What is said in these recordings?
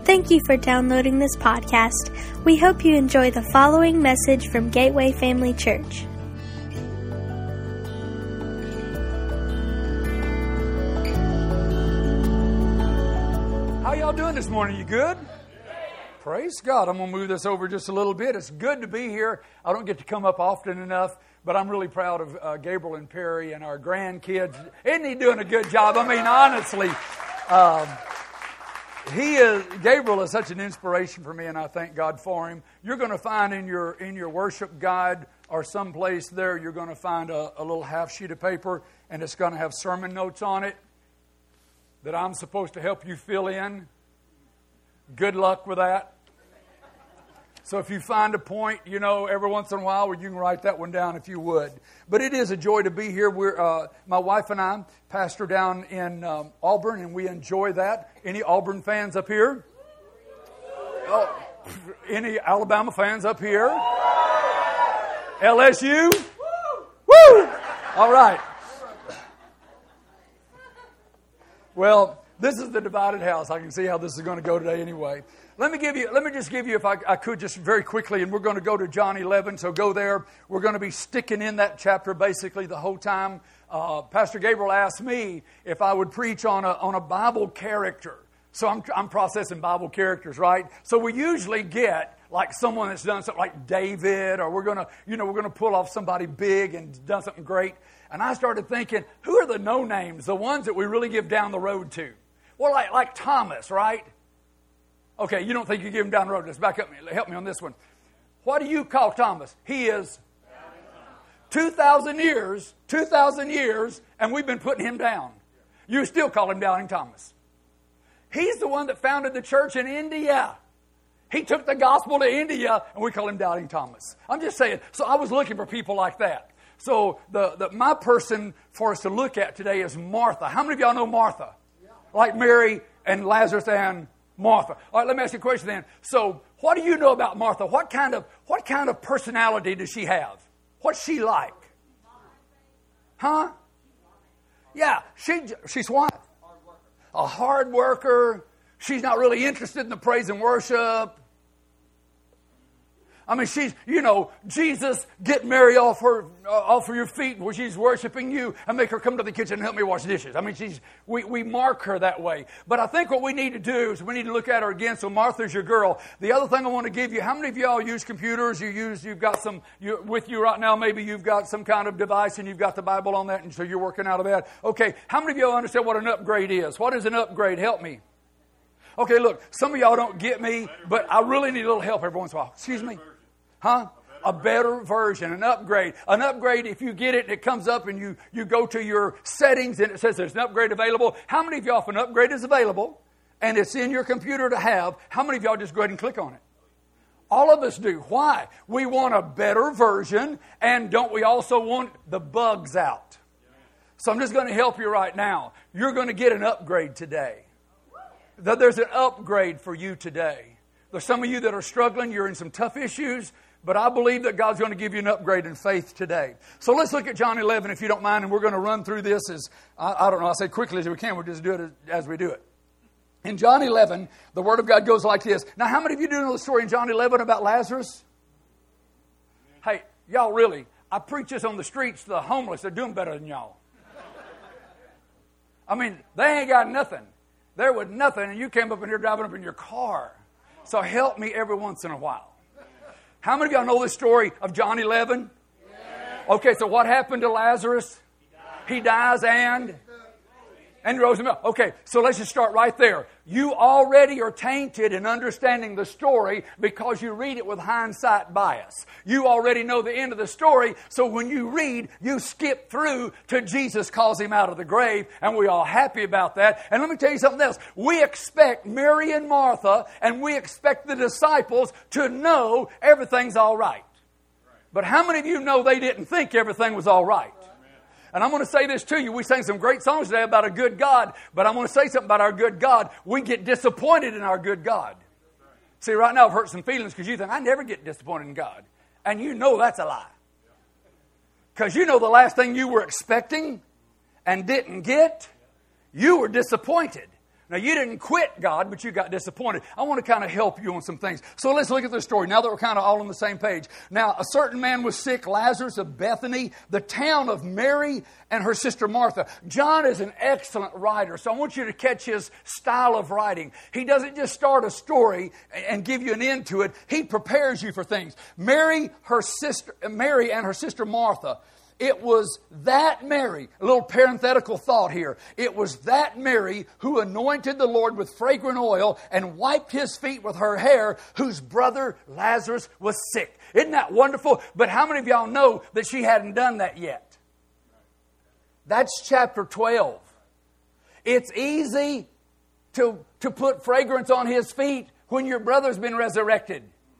Thank you for downloading this podcast. We hope you enjoy the following message from Gateway Family Church. How y'all doing this morning? You good? Praise God. I'm going to move this over just a little bit. It's good to be here. I don't get to come up often enough, but I'm really proud of Gabriel and Perry and our grandkids. Isn't he doing a good job? I mean, honestly, Gabriel is such an inspiration for me, and I thank God for him. You're going to find in your worship guide or someplace there, you're going to find a little half sheet of paper, and it's going to have sermon notes on it that I'm supposed to help you fill in. Good luck with that. So if you find a point, every once in a while, where you can write that one down if you would. But it is a joy to be here. My wife and I pastor down in Auburn, and we enjoy that. Any Auburn fans up here? Oh, any Alabama fans up here? LSU? Woo! All right. Well, this is the divided house. I can see how this is going to go today anyway. Let me just give you, if I could, just very quickly, and we're going to go to John 11, so go there. We're going to be sticking in that chapter basically the whole time. Pastor Gabriel asked me if I would preach on a Bible character. So I'm processing Bible characters, right? So we usually get like someone that's done something like David, or we're going to pull off somebody big and done something great. And I started thinking, who are the no-names, the ones that we really give down the road to? Well, like Thomas, right? Okay, you don't think you give him down the road. Let's back up. Help me on this one. What do you call Thomas? He is 2,000 years, and we've been putting him down. You still call him Doubting Thomas. He's the one that founded the church in India. He took the gospel to India, and we call him Doubting Thomas. I'm just saying. So I was looking for people like that. So my person for us to look at today is Martha. How many of y'all know Martha? Like Mary and Lazarus and Martha. All right, let me ask you a question then. So, what do you know about Martha? What kind of personality does she have? What's she like? Huh? Yeah, she's what? A hard worker. She's not really interested in the praise and worship. I mean, Jesus, get Mary off of your feet where she's worshiping you and make her come to the kitchen and help me wash dishes. I mean, we mark her that way. But I think what we need to do is we need to look at her again. So Martha's your girl. The other thing I want to give you, how many of y'all use computers? You've got some, with you right now, maybe you've got some kind of device and you've got the Bible on that, and so you're working out of that. Okay, how many of y'all understand what an upgrade is? What is an upgrade? Help me. Okay, look, some of y'all don't get me, but I really need a little help every once in a while. Excuse me? Huh? A better version, an upgrade. An upgrade, if you get it, it comes up and you go to your settings and it says there's an upgrade available. How many of y'all, if an upgrade is available and it's in your computer to have, how many of y'all just go ahead and click on it? All of us do. Why? We want a better version, and don't we also want the bugs out? So I'm just going to help you right now. You're going to get an upgrade today. There's an upgrade for you today. There's some of you that are struggling. You're in some tough issues. But I believe that God's going to give you an upgrade in faith today. So let's look at John 11, if you don't mind, and we're going to run through this as, I don't know, I'll say quickly as we can. We'll just do it as we do it. In John 11, the Word of God goes like this. Now, how many of you do know the story in John 11 about Lazarus? Hey, y'all really, I preach this on the streets to the homeless. They're doing better than y'all. I mean, they ain't got nothing. They're with nothing, and you came up in here driving up in your car. So help me every once in a while. How many of y'all know the story of John 11? Yeah. Okay, so what happened to Lazarus? He dies and rose him up. Okay, so let's just start right there. You already are tainted in understanding the story because you read it with hindsight bias. You already know the end of the story, so when you read, you skip through to Jesus calls him out of the grave, and we're all happy about that. And let me tell you something else. We expect Mary and Martha, and we expect the disciples to know everything's all right. But how many of you know they didn't think everything was all right? And I'm going to say this to you. We sang some great songs today about a good God, but I'm going to say something about our good God. We get disappointed in our good God. See, right now I've hurt some feelings because you think, I never get disappointed in God. And you know that's a lie. Because you know the last thing you were expecting and didn't get, you were disappointed. Now, you didn't quit God, but you got disappointed. I want to kind of help you on some things. So let's look at this story now that we're kind of all on the same page. Now, a certain man was sick, Lazarus of Bethany, the town of Mary and her sister Martha. John is an excellent writer, so I want you to catch his style of writing. He doesn't just start a story and give you an end to it. He prepares you for things. Mary and her sister Martha. It was that Mary, a little parenthetical thought here. It was that Mary who anointed the Lord with fragrant oil and wiped His feet with her hair, whose brother Lazarus was sick. Isn't that wonderful? But how many of y'all know that she hadn't done that yet? That's chapter 12. It's easy to put fragrance on His feet when your brother's been resurrected.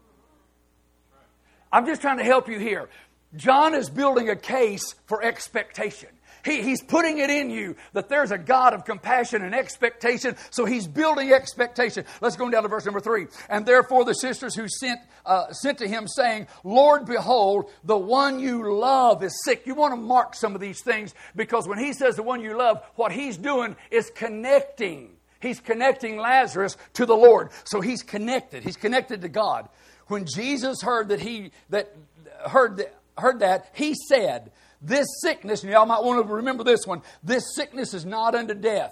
I'm just trying to help you here. John is building a case for expectation. He's putting it in you that there's a God of compassion and expectation, so he's building expectation. Let's go down to verse number 3. And therefore the sisters who sent to him saying, Lord, behold, the one you love is sick. You want to mark some of these things because when he says the one you love, what he's doing is connecting. He's connecting Lazarus to the Lord. So he's connected. He's connected to God. When Jesus heard that he said, this sickness, and y'all might want to remember this one, this sickness is not unto death.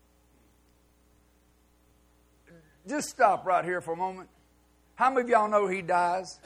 Just stop right here for a moment. How many of y'all know he dies?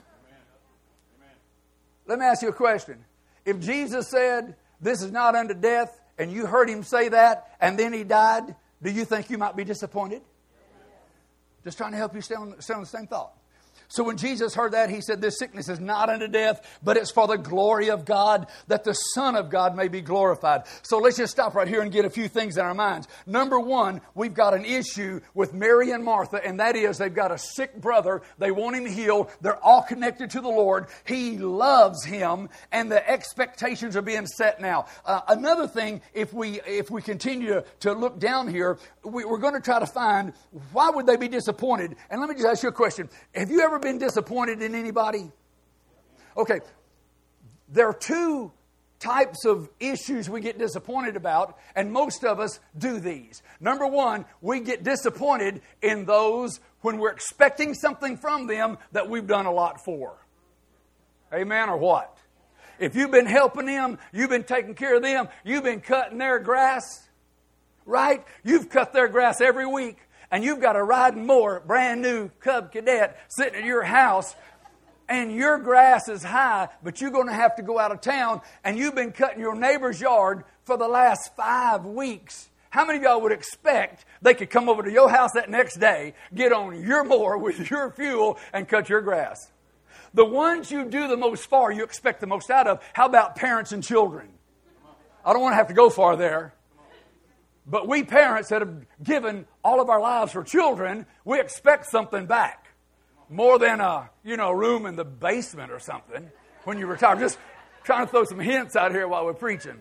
Amen. Let me ask you a question. If Jesus said, this is not unto death, and you heard him say that, and then he died, do you think you might be disappointed? Just trying to help you stay on the same thought. So when Jesus heard that, he said, this sickness is not unto death, but it's for the glory of God, that the Son of God may be glorified. So let's just stop right here and get a few things in our minds. Number one, we've got an issue with Mary and Martha, and that is they've got a sick brother. They want him healed. They're all connected to the Lord. He loves him, and the expectations are being set now. Another thing, if we continue to look down here, we're going to try to find why would they be disappointed. And let me just ask you a question. Have you ever been disappointed in anybody? Okay, there are two types of issues we get disappointed about, and most of us do these. Number one, we get disappointed in those when we're expecting something from them that we've done a lot for. Amen, or what? If you've been helping them, you've been taking care of them, you've been cutting their grass, right? You've cut their grass every week. And you've got a riding mower, brand new Cub Cadet, sitting at your house, and your grass is high, but you're going to have to go out of town, and you've been cutting your neighbor's yard for the last 5 weeks. How many of y'all would expect they could come over to your house that next day, get on your mower with your fuel, and cut your grass? The ones you do the most for, you expect the most out of. How about parents and children? I don't want to have to go far there. But we parents that have given all of our lives for children, we expect something back. More than a room in the basement or something when you retire. Just trying to throw some hints out here while we're preaching.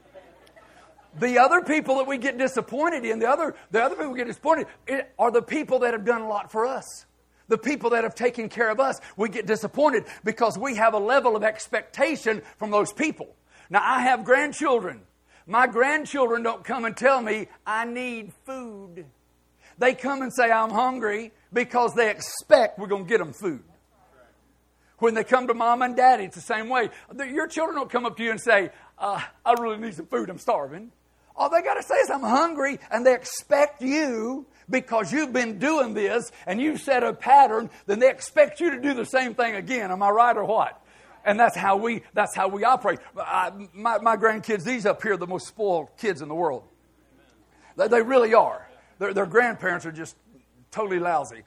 The other people that we get disappointed in, the other people we get disappointed are the people that have done a lot for us. The people that have taken care of us. We get disappointed because we have a level of expectation from those people. Now, I have grandchildren. My grandchildren don't come and tell me I need food. They come and say I'm hungry because they expect we're going to get them food. When they come to mom and daddy, it's the same way. Your children don't come up to you and say, I really need some food, I'm starving. All they got to say is I'm hungry, and they expect you, because you've been doing this and you set a pattern, then they expect you to do the same thing again. Am I right or what? And that's how we operate. My grandkids, these up here are the most spoiled kids in the world. They really are. Their grandparents are just totally lousy.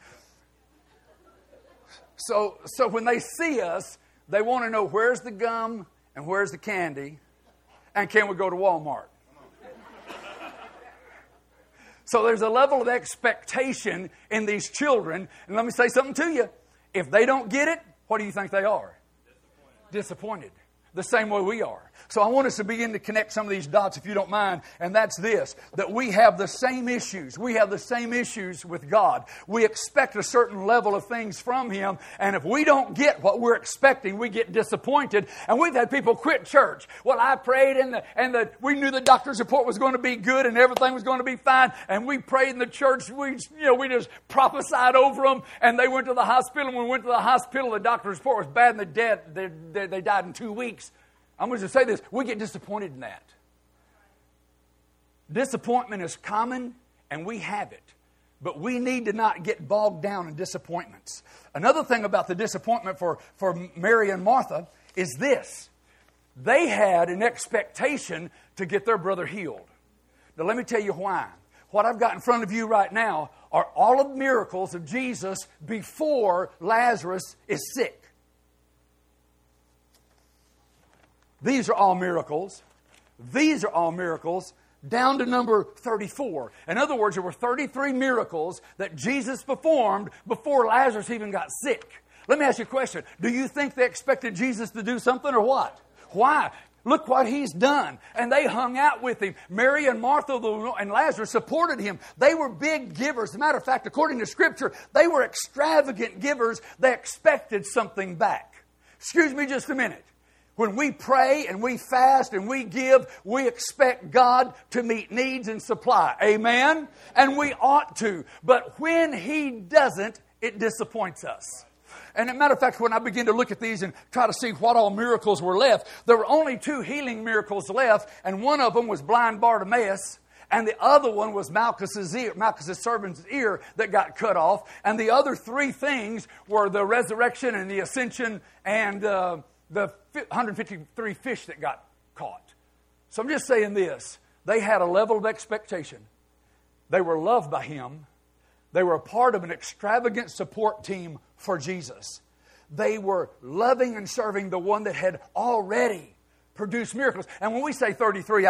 So when they see us, they want to know where's the gum and where's the candy, and can we go to Walmart? So there's a level of expectation in these children. And let me say something to you. If they don't get it, what do you think they are? Disappointed. the same way we are. So I want us to begin to connect some of these dots, if you don't mind, and that's this, that we have the same issues. We have the same issues with God. We expect a certain level of things from Him, and if we don't get what we're expecting, we get disappointed. And we've had people quit church. Well, I prayed, and we knew the doctor's report was going to be good, and everything was going to be fine, and we prayed in the church. We just prophesied over them, and they went to the hospital. And when we went to the hospital, the doctor's report was bad, and they died in 2 weeks. I'm going to say this, we get disappointed in that. Disappointment is common, and we have it. But we need to not get bogged down in disappointments. Another thing about the disappointment for Mary and Martha is this. They had an expectation to get their brother healed. Now let me tell you why. What I've got in front of you right now are all of the miracles of Jesus before Lazarus is sick. These are all miracles. These are all miracles down to number 34. In other words, there were 33 miracles that Jesus performed before Lazarus even got sick. Let me ask you a question. Do you think they expected Jesus to do something or what? Why? Look what He's done. And they hung out with Him. Mary and Martha and Lazarus supported Him. They were big givers. As a matter of fact, according to Scripture, they were extravagant givers. They expected something back. Excuse me just a minute. When we pray and we fast and we give, we expect God to meet needs and supply. Amen? And we ought to. But when He doesn't, it disappoints us. And as a matter of fact, when I begin to look at these and try to see what all miracles were left, there were only 2 healing miracles left, and one of them was blind Bartimaeus, and the other one was Malchus's servant's ear that got cut off. And the other 3 things were the resurrection and the ascension and the 153 fish that got caught. So I'm just saying this. They had a level of expectation. They were loved by Him. They were a part of an extravagant support team for Jesus. They were loving and serving the one that had already produced miracles. And when we say 33,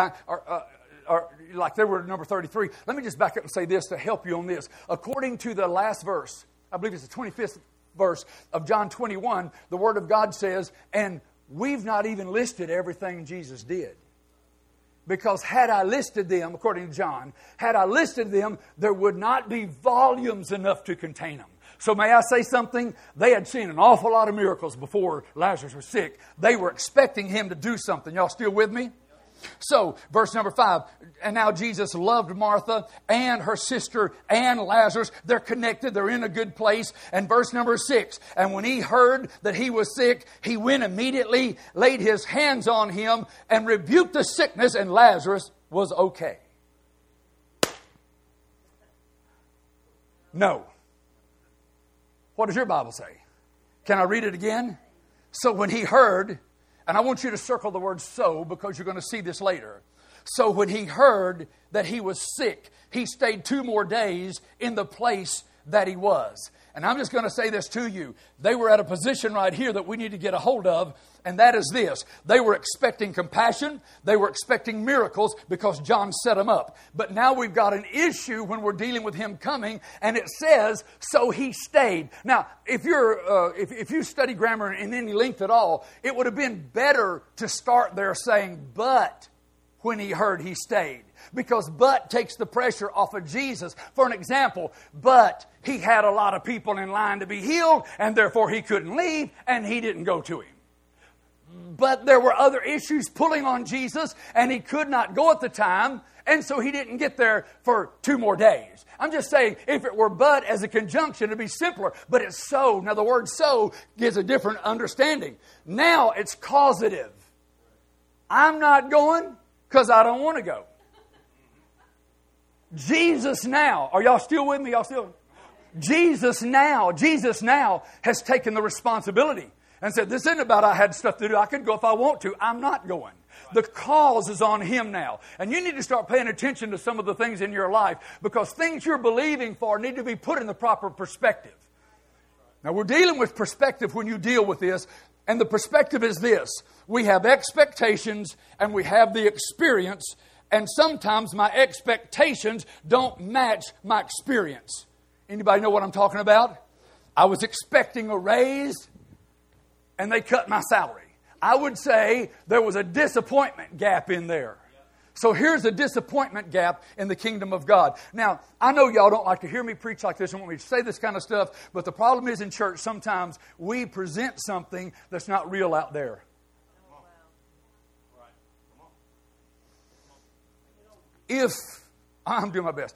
like they were number 33, let me just back up and say this to help you on this. According to the last verse, I believe it's the 25th verse of John 21, the Word of God says, and we've not even listed everything Jesus did. Because had I listed them, according to John, had I listed them, there would not be volumes enough to contain them. So may I say something? They had seen an awful lot of miracles before Lazarus was sick. They were expecting Him to do something. Y'all still with me? So, verse number 5, and now Jesus loved Martha and her sister and Lazarus. They're connected. They're in a good place. And verse number 6, and when He heard that he was sick, He went immediately, laid His hands on him, and rebuked the sickness, and Lazarus was okay. No. What does your Bible say? Can I read it again? So when He heard... And I want you to circle the word so because you're going to see this later. So when He heard that he was sick, He stayed 2 more days in the place that he was. And I'm just going to say this to you. They were at a position right here that we need to get a hold of, and that is this. They were expecting compassion. They were expecting miracles because John set them up. But now we've got an issue when we're dealing with Him coming, and it says, so He stayed. Now, if you study grammar in any length at all, it would have been better to start there saying, but when He heard, He stayed. Because but takes the pressure off of Jesus. For an example, but He had a lot of people in line to be healed, and therefore He couldn't leave, and He didn't go to Him. But there were other issues pulling on Jesus, and He could not go at the time, and so He didn't get there for 2 more days. I'm just saying, if it were but as a conjunction, it'd be simpler. But it's so. Now, the word so gives a different understanding. Now, it's causative. I'm not going because I don't want to go. Jesus now, are y'all still with me? Jesus now has taken the responsibility and said, this isn't about I had stuff to do. I could go if I want to. I'm not going. The cause is on Him now. And you need to start paying attention to some of the things in your life because things you're believing for need to be put in the proper perspective. Now, we're dealing with perspective when you deal with this. And the perspective is this. We have expectations and we have the experience. And sometimes my expectations don't match my experience. Anybody know what I'm talking about? I was expecting a raise, and they cut my salary. I would say there was a disappointment gap in there. So here's a disappointment gap in the kingdom of God. Now, I know y'all don't like to hear me preach like this and want me to say this kind of stuff, but the problem is in church sometimes we present something that's not real out there. I'm doing my best.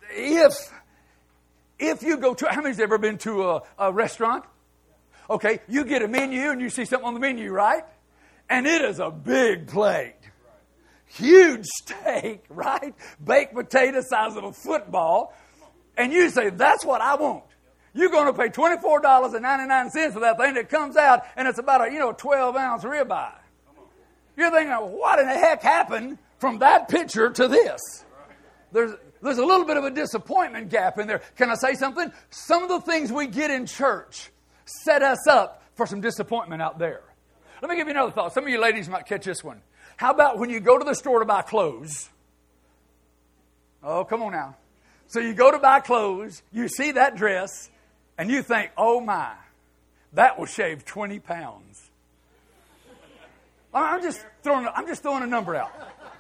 If you go to, how many's ever been to a restaurant? Okay, you get a menu and you see something on the menu, right? And it is a big plate. Huge steak, right? Baked potato size of a football. And you say, that's what I want. You're going to pay $24.99 for that thing that comes out, and it's about a 12-ounce ribeye. You're thinking, what in the heck happened from that picture to this? There's a little bit of a disappointment gap in there. Can I say something? Some of the things we get in church set us up for some disappointment out there. Let me give you another thought. Some of you ladies might catch this one. How about when you go to the store to buy clothes? Oh, come on now. So you go to buy clothes, you see that dress, and you think, oh my, that will shave 20 pounds. I'm just throwing a number out.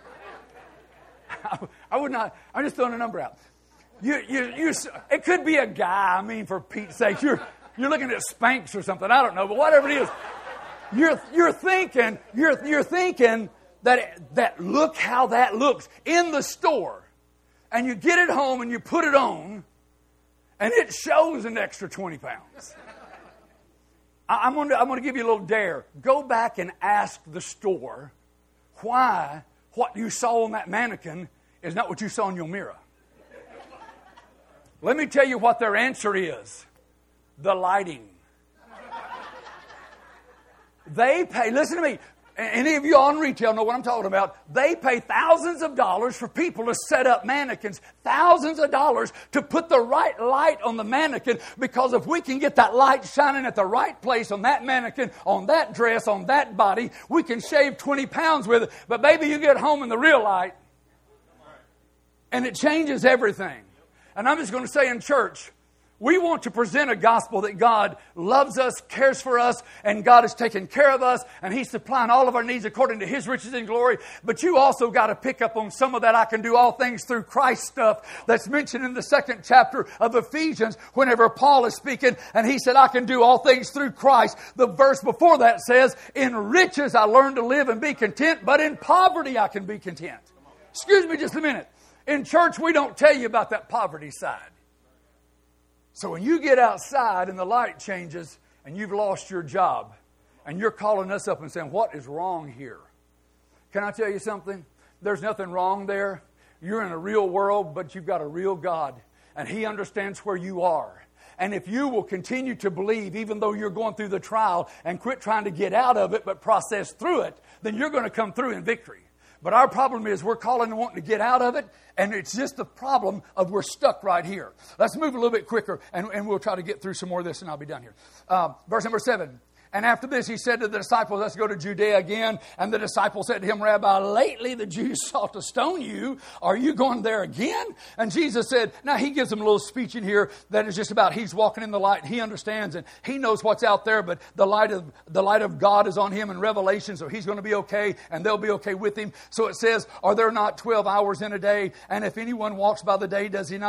I'm just throwing a number out. It could be a guy. I mean, for Pete's sake, you're looking at Spanx or something. I don't know, but whatever it is, you're thinking that look how that looks in the store, and you get it home and you put it on, and it shows an extra 20 pounds. I'm going to give you a little dare. Go back and ask the store why what you saw on that mannequin is not what you saw in your mirror. Let me tell you what their answer is. The lighting. They pay, listen to me, any of you on retail know what I'm talking about. They pay thousands of dollars for people to set up mannequins. Thousands of dollars to put the right light on the mannequin, because if we can get that light shining at the right place on that mannequin, on that dress, on that body, we can shave 20 pounds with it. But baby, you get home in the real light and it changes everything. And I'm just going to say in church, we want to present a gospel that God loves us, cares for us, and God is taking care of us, and He's supplying all of our needs according to His riches and glory. But you also got to pick up on some of that I can do all things through Christ stuff that's mentioned in the 2nd chapter of Ephesians whenever Paul is speaking, and he said, I can do all things through Christ. The verse before that says, in riches I learned to live and be content, but in poverty I can be content. Excuse me just a minute. In church, we don't tell you about that poverty side. So when you get outside and the light changes and you've lost your job and you're calling us up and saying, what is wrong here? Can I tell you something? There's nothing wrong there. You're in a real world, but you've got a real God, and He understands where you are. And if you will continue to believe, even though you're going through the trial, and quit trying to get out of it but process through it, then you're going to come through in victory. But our problem is we're calling and wanting to get out of it, and it's just the problem of we're stuck right here. Let's move a little bit quicker, and we'll try to get through some more of this, and I'll be done here. Verse number 7. And after this, He said to the disciples, let's go to Judea again. And the disciples said to Him, Rabbi, lately the Jews sought to stone you. Are you going there again? And Jesus said, now He gives them a little speech in here that is just about He's walking in the light. He understands and He knows what's out there, but the light of God is on Him in Revelation, so He's going to be okay, and they'll be okay with Him. So it says, are there not 12 hours in a day? And if anyone walks by the day,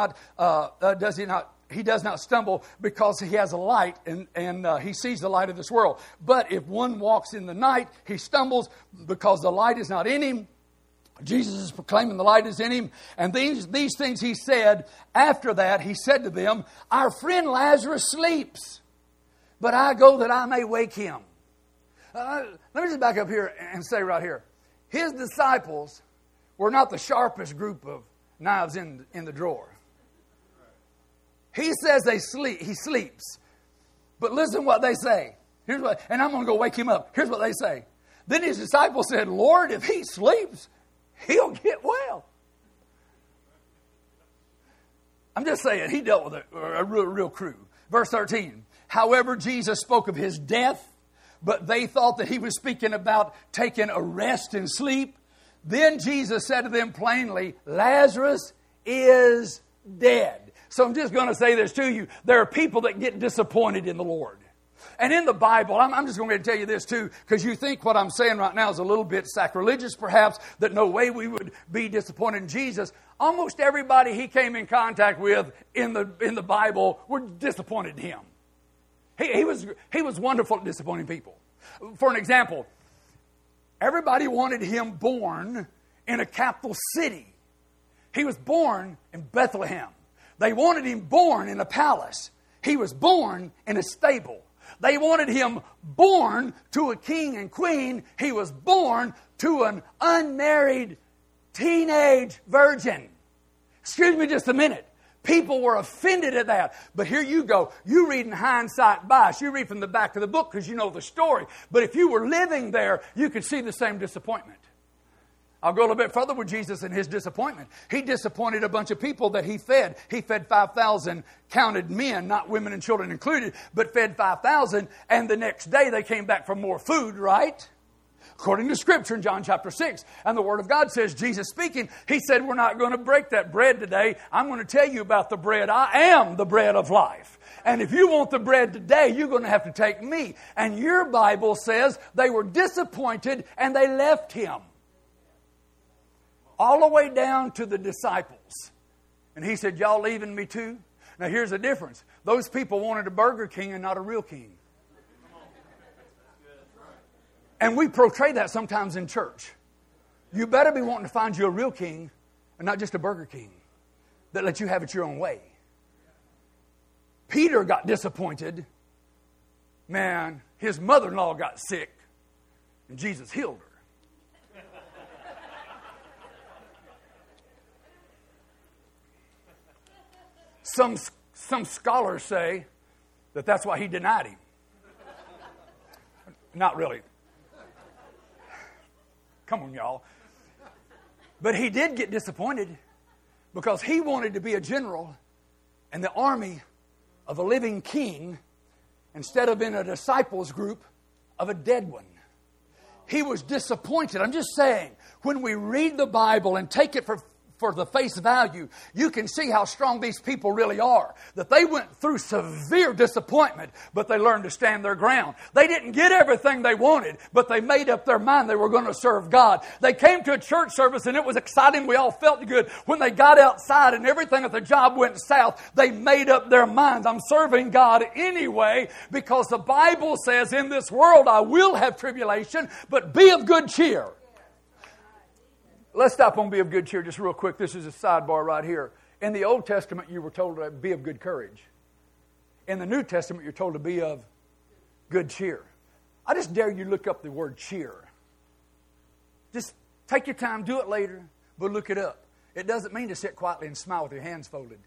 he does not stumble, because he has a light and he sees the light of this world. But if one walks in the night, he stumbles because the light is not in him. Jesus is proclaiming the light is in him. And these things He said. After that, He said to them, our friend Lazarus sleeps, but I go that I may wake him. Let me just back up here and say right here. His disciples were not the sharpest group of knives in the drawer. He says he sleeps. But listen what they say. And I'm going to go wake him up. Here's what they say. Then His disciples said, Lord, if he sleeps, he'll get well. I'm just saying, He dealt with a real crew. Verse 13. However, Jesus spoke of His death, but they thought that He was speaking about taking a rest and sleep. Then Jesus said to them plainly, Lazarus is dead. So I'm just going to say this to you. There are people that get disappointed in the Lord. And in the Bible, I'm just going to tell you this too, because you think what I'm saying right now is a little bit sacrilegious perhaps, that no way we would be disappointed in Jesus. Almost everybody he came in contact with in the Bible were disappointed in him. He was wonderful at disappointing people. For an example, everybody wanted him born in a capital city. He was born in Bethlehem. They wanted him born in a palace. He was born in a stable. They wanted him born to a king and queen. He was born to an unmarried teenage virgin. Excuse me just a minute. People were offended at that. But here you go. You read in hindsight bias. You read from the back of the book because you know the story. But if you were living there, you could see the same disappointment. I'll go a little bit further with Jesus and his disappointment. He disappointed a bunch of people that he fed. He fed 5,000 counted men, not women and children included, but fed 5,000. And the next day they came back for more food, right? According to Scripture in John chapter 6. And the Word of God says, Jesus speaking, he said, we're not going to break that bread today. I'm going to tell you about the bread. I am the bread of life. And if you want the bread today, you're going to have to take me. And your Bible says they were disappointed and they left him. All the way down to the disciples. And he said, y'all leaving me too? Now here's the difference. Those people wanted a Burger King and not a real king. And we portray that sometimes in church. You better be wanting to find you a real king and not just a Burger King that lets you have it your own way. Peter got disappointed. Man, his mother-in-law got sick and Jesus healed her. Some scholars say that that's why he denied him. Not really. Come on, y'all. But he did get disappointed because he wanted to be a general in the army of a living king instead of in a disciples group of a dead one. He was disappointed. I'm just saying, when we read the Bible and take it for the face value, you can see how strong these people really are. That they went through severe disappointment, but they learned to stand their ground. They didn't get everything they wanted, but they made up their mind they were going to serve God. They came to a church service and it was exciting. We all felt good. When they got outside and everything at the job went south, they made up their minds. I'm serving God anyway because the Bible says in this world I will have tribulation, but be of good cheer. Let's stop on be of good cheer just real quick. This is a sidebar right here. In the Old Testament, you were told to be of good courage. In the New Testament, you're told to be of good cheer. I just dare you look up the word cheer. Just take your time, do it later, but look it up. It doesn't mean to sit quietly and smile with your hands folded.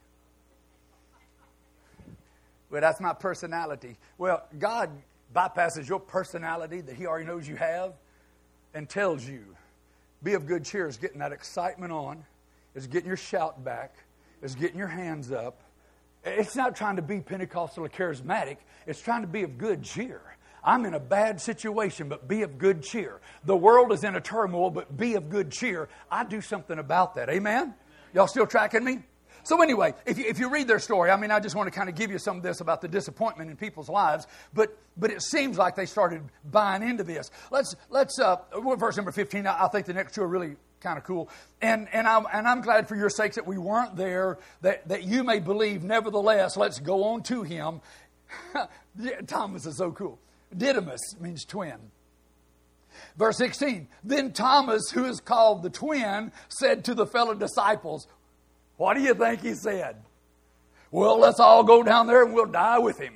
Well, that's my personality. Well, God bypasses your personality that He already knows you have and tells you, be of good cheer is getting that excitement on, is getting your shout back, is getting your hands up. It's not trying to be Pentecostal or charismatic. It's trying to be of good cheer. I'm in a bad situation, but be of good cheer. The world is in a turmoil, but be of good cheer. I do something about that. Amen? Y'all still tracking me? So anyway, if you read their story, I mean, I just want to kind of give you some of this about the disappointment in people's lives, but it seems like they started buying into this. Let's verse number 15. I think the next two are really kind of cool, and I'm glad for your sakes that we weren't there, that you may believe. Nevertheless, let's go on to him. Thomas is so cool. Didymus means twin. Verse 16. Then Thomas, who is called the twin, said to the fellow disciples, what do you think he said? Well, let's all go down there and we'll die with him.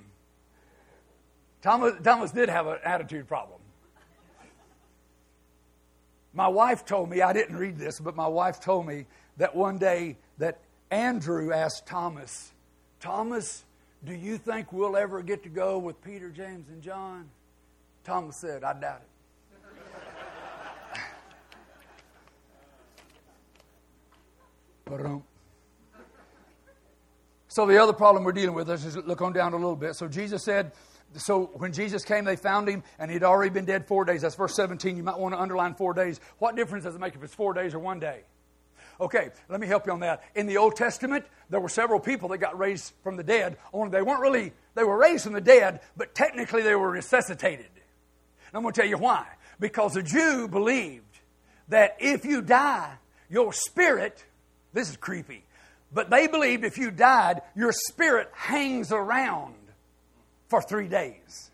Thomas did have an attitude problem. My wife told me, I didn't read this, but my wife told me that one day that Andrew asked Thomas, do you think we'll ever get to go with Peter, James, and John? Thomas said, I doubt it. So the other problem we're dealing with, let's just look on down a little bit. So Jesus said, so when Jesus came, they found him, and he'd already been dead 4 days. That's verse 17. You might want to underline 4 days. What difference does it make if it's 4 days or 1 day? Okay, let me help you on that. In the Old Testament, there were several people that got raised from the dead. Only they were raised from the dead, but technically they were resuscitated. And I'm going to tell you why. Because a Jew believed that if you die, your spirit, this is creepy, but they believed if you died, your spirit hangs around for 3 days.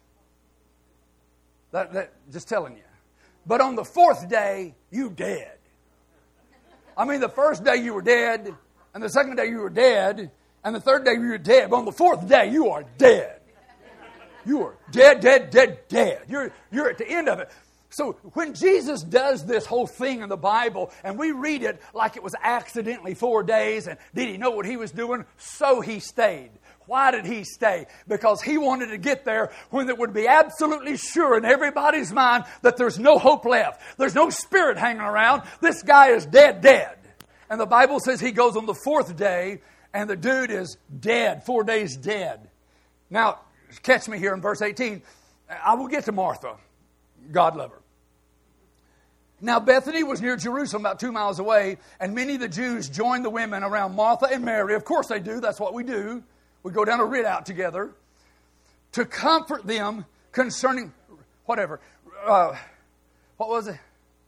Just telling you. But on the fourth day, you dead. I mean, the first day you were dead, and the second day you were dead, and the third day you were dead. But on the fourth day, you are dead. You are dead. You're at the end of it. So when Jesus does this whole thing in the Bible, and we read it like it was accidentally 4 days, and did he know what he was doing? So he stayed. Why did he stay? Because he wanted to get there when it would be absolutely sure in everybody's mind that there's no hope left. There's no spirit hanging around. This guy is dead. And the Bible says he goes on the fourth day, and the dude is dead, 4 days dead. Now, catch me here in verse 18. I will get to Martha. God love her. Now Bethany was near Jerusalem, about 2 miles away, and many of the Jews joined the women around Martha and Mary. Of course they do. That's what we do. We go down a readout together to comfort them concerning whatever. What was it?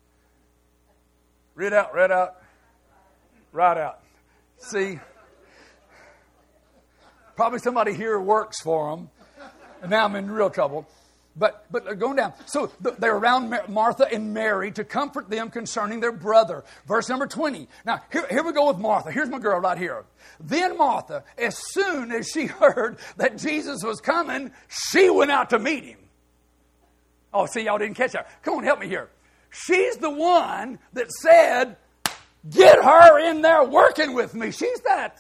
Read out. Write out. See, probably somebody here works for them, and now I'm in real trouble. But going down. So they're around Martha and Mary to comfort them concerning their brother. Verse number 20. Now, here we go with Martha. Here's my girl right here. Then Martha, as soon as she heard that Jesus was coming, she went out to meet him. Oh, see, y'all didn't catch that. Come on, help me here. She's the one that said, get her in there working with me. She's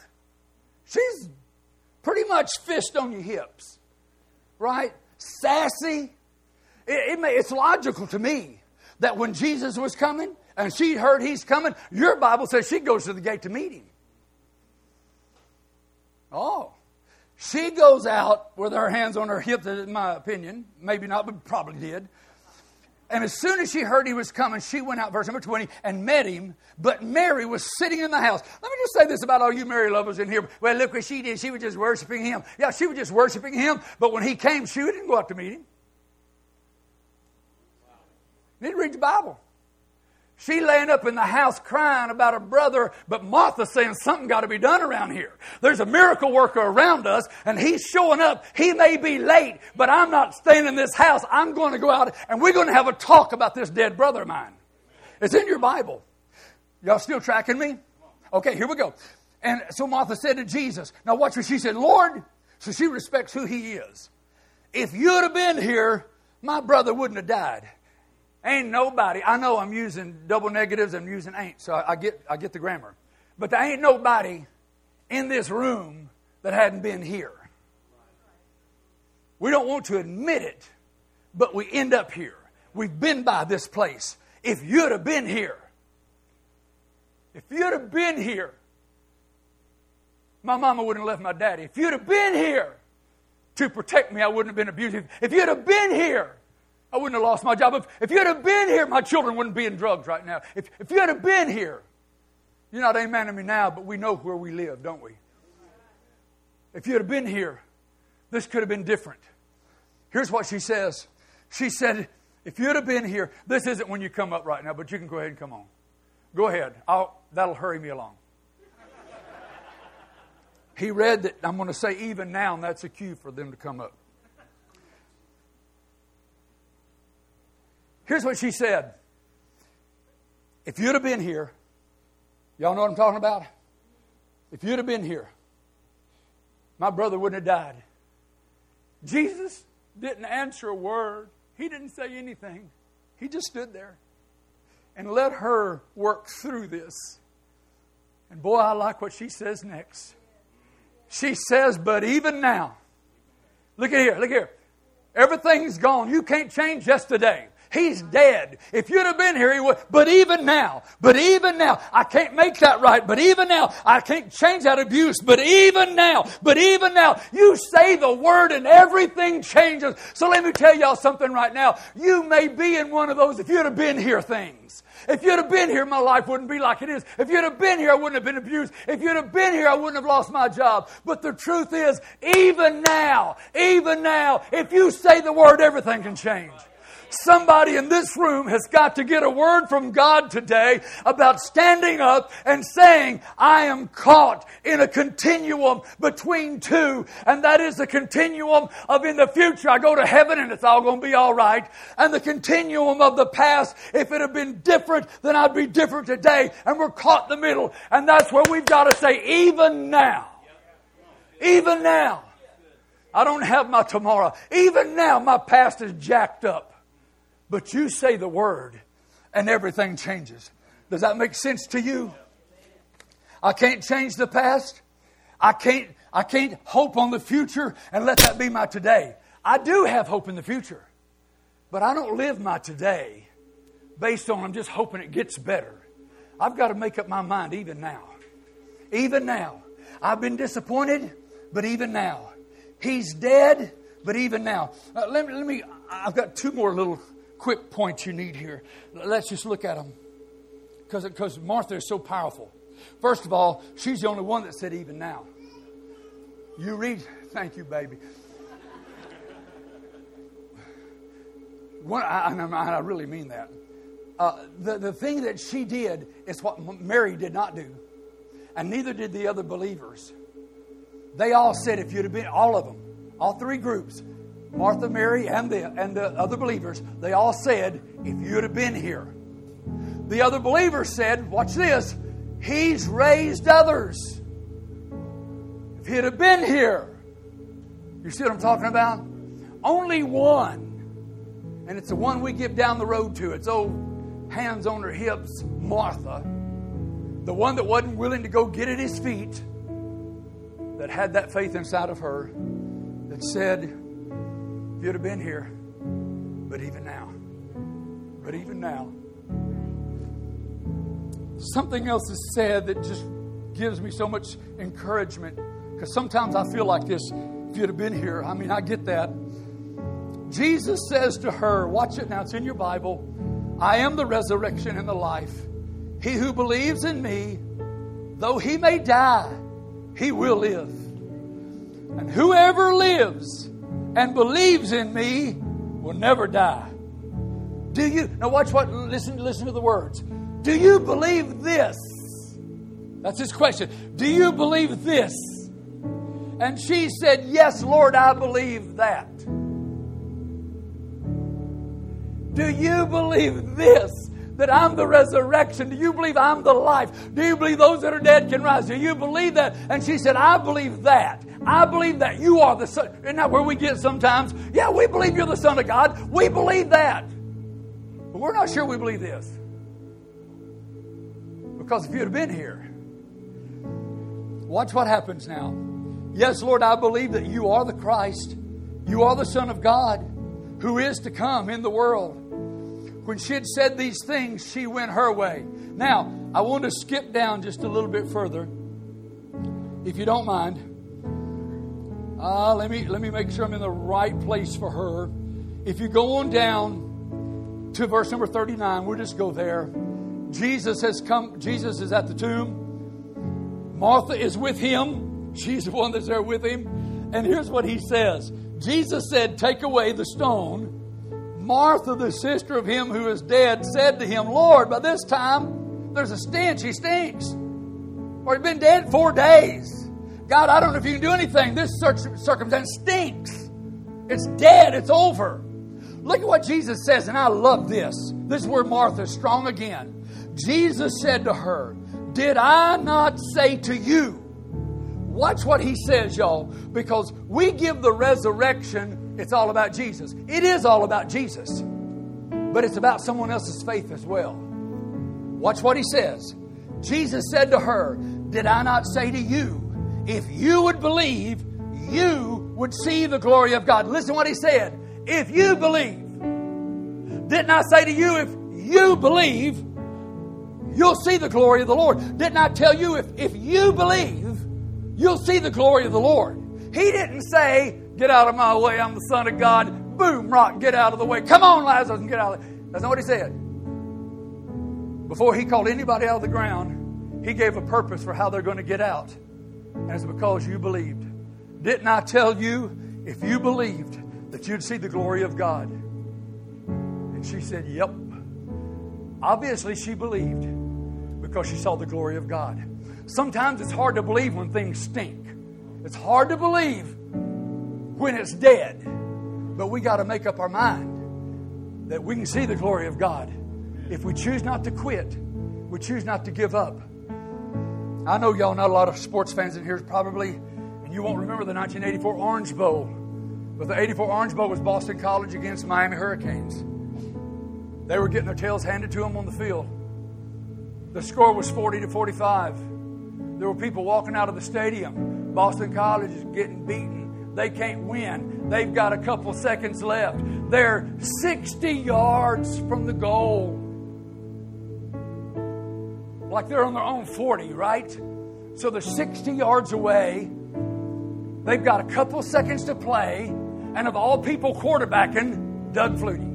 pretty much fist on your hips. Right? Sassy. It's logical to me that when Jesus was coming and she heard he's coming, your Bible says she goes to the gate to meet him. Oh. She goes out with her hands on her hips, in my opinion. Maybe not, but probably did. And as soon as she heard he was coming, she went out, verse number 20, and met him. But Mary was sitting in the house. Let me just say this about all you Mary lovers in here. Well, look what she did. She was just worshiping him. Yeah, she was just worshiping him. But when he came, she didn't go out to meet him. You need to read the Bible. She laying up in the house crying about her brother, but Martha saying something got to be done around here. There's a miracle worker around us, and he's showing up. He may be late, but I'm not staying in this house. I'm going to go out, and we're going to have a talk about this dead brother of mine. It's in your Bible. Y'all still tracking me? Okay, here we go. And so Martha said to Jesus, now watch what she said, Lord, so she respects who he is. If you'd have been here, my brother wouldn't have died. Ain't nobody. I know I'm using double negatives. I'm using ain't. So I get the grammar. But there ain't nobody in this room that hadn't been here. We don't want to admit it, but we end up here. We've been by this place. If you'd have been here, my mama wouldn't have left my daddy. If you'd have been here to protect me, I wouldn't have been abusive. If you'd have been here, I wouldn't have lost my job. If you'd have been here, my children wouldn't be in drugs right now. If you'd have been here, you're not amening me now, but we know where we live, don't we? If you'd have been here, this could have been different. Here's what she says. She said, if you'd have been here, this isn't when you come up right now, but you can go ahead and come on. Go ahead. That'll hurry me along. He read that I'm going to say even now, and that's a cue for them to come up. Here's what she said. If you'd have been here, y'all know what I'm talking about? If you'd have been here, my brother wouldn't have died. Jesus didn't answer a word. He didn't say anything. He just stood there and let her work through this. And boy, I like what she says next. She says, but even now, look at here. Everything's gone. You can't change yesterday. He's dead. If you'd have been here, He would. But even now, I can't make that right. But even now, I can't change that abuse. But even now, you say the word and everything changes. So let me tell y'all something right now. You may be in one of those, if you'd have been here, things. If you'd have been here, my life wouldn't be like it is. If you'd have been here, I wouldn't have been abused. If you'd have been here, I wouldn't have lost my job. But the truth is, even now, if you say the word, everything can change. Somebody in this room has got to get a word from God today about standing up and saying, I am caught in a continuum between two. And that is the continuum of in the future I go to heaven and it's all going to be all right. And the continuum of the past, if it had been different, then I'd be different today. And we're caught in the middle. And that's where we've got to say, even now. Even now. I don't have my tomorrow. Even now my past is jacked up. But you say the word and everything changes. Does that make sense to you? I can't change the past. I can't hope on the future and let that be my today. I do have hope in the future. But I don't live my today based on I'm just hoping it gets better. I've got to make up my mind even now. Even now. I've been disappointed, but even now. He's dead, but even now. I've got two more little quick points you need here. Let's just look at them. Because Martha is so powerful. First of all, she's the only one that said even now. You read, thank you, baby. I really mean that. The thing that she did is what Mary did not do. And neither did the other believers. They all said, if you'd have been, all of them, all three groups, Martha, Mary, and the other believers, they all said, if you'd have been here. The other believers said, watch this, He's raised others. If He'd have been here. You see what I'm talking about? Only one. And it's the one we get down the road to. It's old hands on her hips, Martha. The one that wasn't willing to go get at His feet. That had that faith inside of her. That said, you'd have been here, but even now. Something else is said that just gives me so much encouragement. Because sometimes I feel like this, if you'd have been here, I get that. Jesus says to her, watch it now, it's in your Bible, I am the resurrection and the life. He who believes in me, though he may die, he will live. And whoever lives and believes in me will never die. Do you? Now watch listen to the words. Do you believe this? That's his question. Do you believe this? And she said, yes, Lord, I believe that. Do you believe this? That I'm the resurrection? Do you believe I'm the life? Do you believe those that are dead can rise? Do you believe that? And she said, I believe that. I believe that you are the Son. Isn't that where we get sometimes? Yeah, we believe you're the Son of God. We believe that. But we're not sure we believe this. Because if you'd have been here, watch what happens now. Yes, Lord, I believe that you are the Christ. You are the Son of God who is to come in the world. When she had said these things, she went her way. Now, I want to skip down just a little bit further, if you don't mind. Let me make sure I'm in the right place for her. If you go on down to verse number 39, we'll just go there. Jesus has come. Jesus is at the tomb. Martha is with Him. She's the one that's there with Him. And here's what He says. Jesus said, take away the stone. Martha, the sister of him who is dead, said to Him, Lord, by this time there's a stench. He stinks. Or he's been dead 4 days. God, I don't know if you can do anything. This circumstance stinks. It's dead. It's over. Look at what Jesus says, and I love this. This is where Martha's strong again. Jesus said to her, did I not say to you? Watch what He says, y'all. Because we give the resurrection, it's all about Jesus. It is all about Jesus. But it's about someone else's faith as well. Watch what He says. Jesus said to her, did I not say to you, if you would believe, you would see the glory of God. Listen what He said. If you believe. Didn't I say to you, if you believe, you'll see the glory of the Lord? Didn't I tell you, if you believe, you'll see the glory of the Lord? He didn't say, get out of my way, I'm the Son of God. Boom, rock, get out of the way. Come on, Lazarus, and get out of the way. That's not what he said. Before he called anybody out of the ground, he gave a purpose for how they're going to get out. And it's because you believed. Didn't I tell you, if you believed, that you'd see the glory of God? And she said, yep. Obviously she believed because she saw the glory of God. Sometimes it's hard to believe when things stink. It's hard to believe when it's dead. But we got to make up our mind that we can see the glory of God. If we choose not to quit, we choose not to give up. I know y'all not a lot of sports fans in here probably, and you won't remember the 1984 Orange Bowl. But the 84 Orange Bowl was Boston College against Miami Hurricanes. They were getting their tails handed to them on the field. The score was 40-45. There were people walking out of the stadium. Boston College is getting beaten. They can't win. They've got a couple seconds left. They're 60 yards from the goal. Like they're on their own 40, right? So they're 60 yards away. They've got a couple seconds to play. And of all people quarterbacking, Doug Flutie.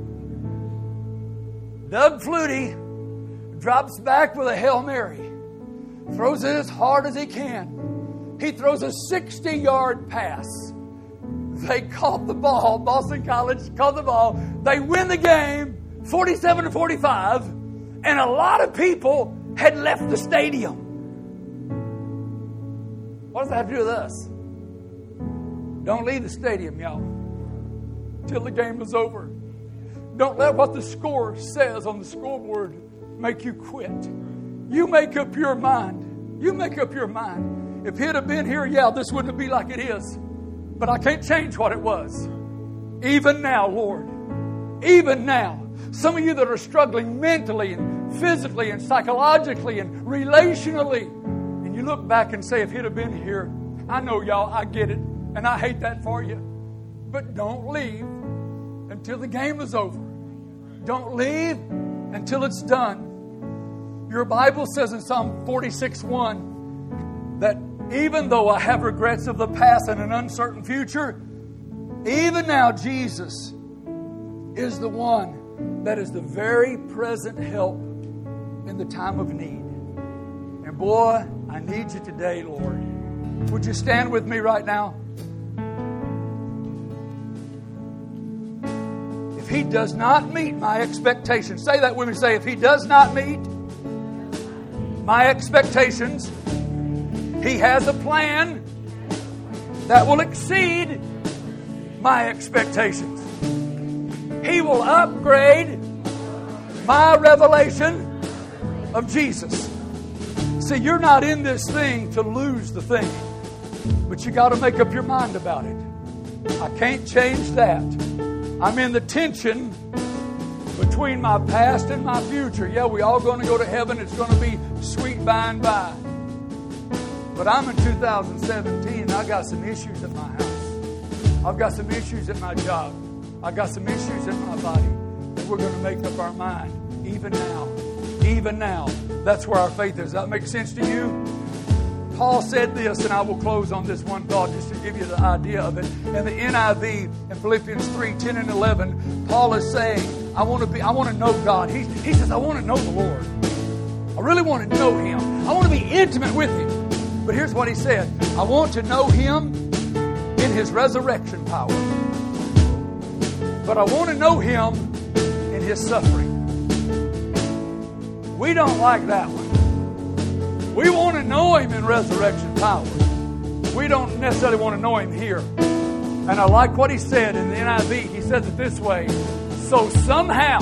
Doug Flutie drops back with a Hail Mary. Throws it as hard as he can. He throws a 60-yard pass. They caught the ball. Boston College caught the ball. They win the game 47-45. And a lot of people had left the stadium. What does that have to do with us? Don't leave the stadium, y'all, till the game is over. Don't let what the score says on the scoreboard make you quit. You make up your mind. You make up your mind. If he'd have been here, this wouldn't be like it is. But I can't change what it was. Even now, Lord. Even now. Some of you that are struggling mentally and physically and psychologically and relationally. And you look back and say, if he'd have been here, I know y'all, I get it. And I hate that for you. But don't leave until the game is over. Don't leave until it's done. Your Bible says in Psalm 46:1 that even though I have regrets of the past and an uncertain future, even now Jesus is the one that is the very present help in the time of need. And boy, I need you today, Lord. Would you stand with me right now? If He does not meet my expectations, say that with me. Say, if He does not meet my expectations, He has a plan that will exceed my expectations. He will upgrade my revelation of Jesus. See, you're not in this thing to lose the thing, but you got to make up your mind about it. I can't change that. I'm in the tension between my past and my future. Yeah, we all going to go to heaven. It's going to be sweet by and by. But I'm in 2017 and I got some issues at my house. I've got some issues at my job. I've got some issues in my body. And we're going to make up our mind. Even now. Even now. That's where our faith is. Does that make sense to you? Paul said this, and I will close on this one thought just to give you the idea of it. In the NIV, in Philippians 3:10 and 11, Paul is saying, I want to know God. He says, I want to know the Lord. I really want to know Him. I want to be intimate with Him. But here's what he said. I want to know Him in His resurrection power. But I want to know Him in His suffering. We don't like that one. We want to know Him in resurrection power. We don't necessarily want to know Him here. And I like what he said in the NIV. He says it this way. So somehow,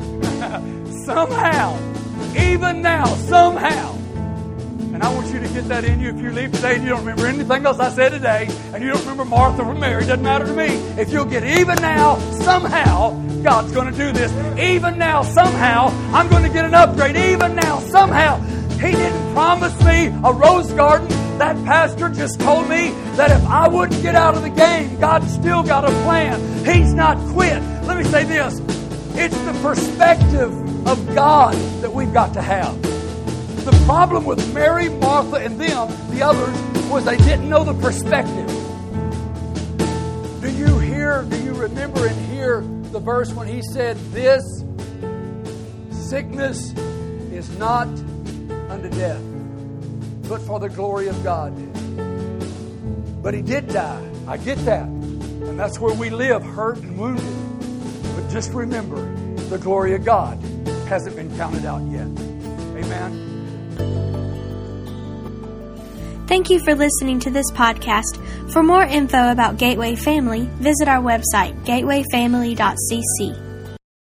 even now, somehow. And I want you to get that in you. If you leave today and you don't remember anything else I said today, and you don't remember Martha or Mary, doesn't matter to me. If you'll get even now, somehow, God's going to do this. Even now, somehow, I'm going to get an upgrade. Even now, somehow. He didn't promise me a rose garden. That pastor just told me that if I wouldn't get out of the game, God's still got a plan. He's not quit. Let me say this. It's the perspective of God that we've got to have. The problem with Mary, Martha, and them, the others, was they didn't know the perspective. Do you remember and hear the verse when he said, "This sickness is not unto death, but for the glory of God"? But he did die. I get that. And that's where we live, hurt and wounded. But just remember, the glory of God hasn't been counted out yet. Amen. Thank you for listening to this podcast. For more info about Gateway Family, visit our website, gatewayfamily.cc.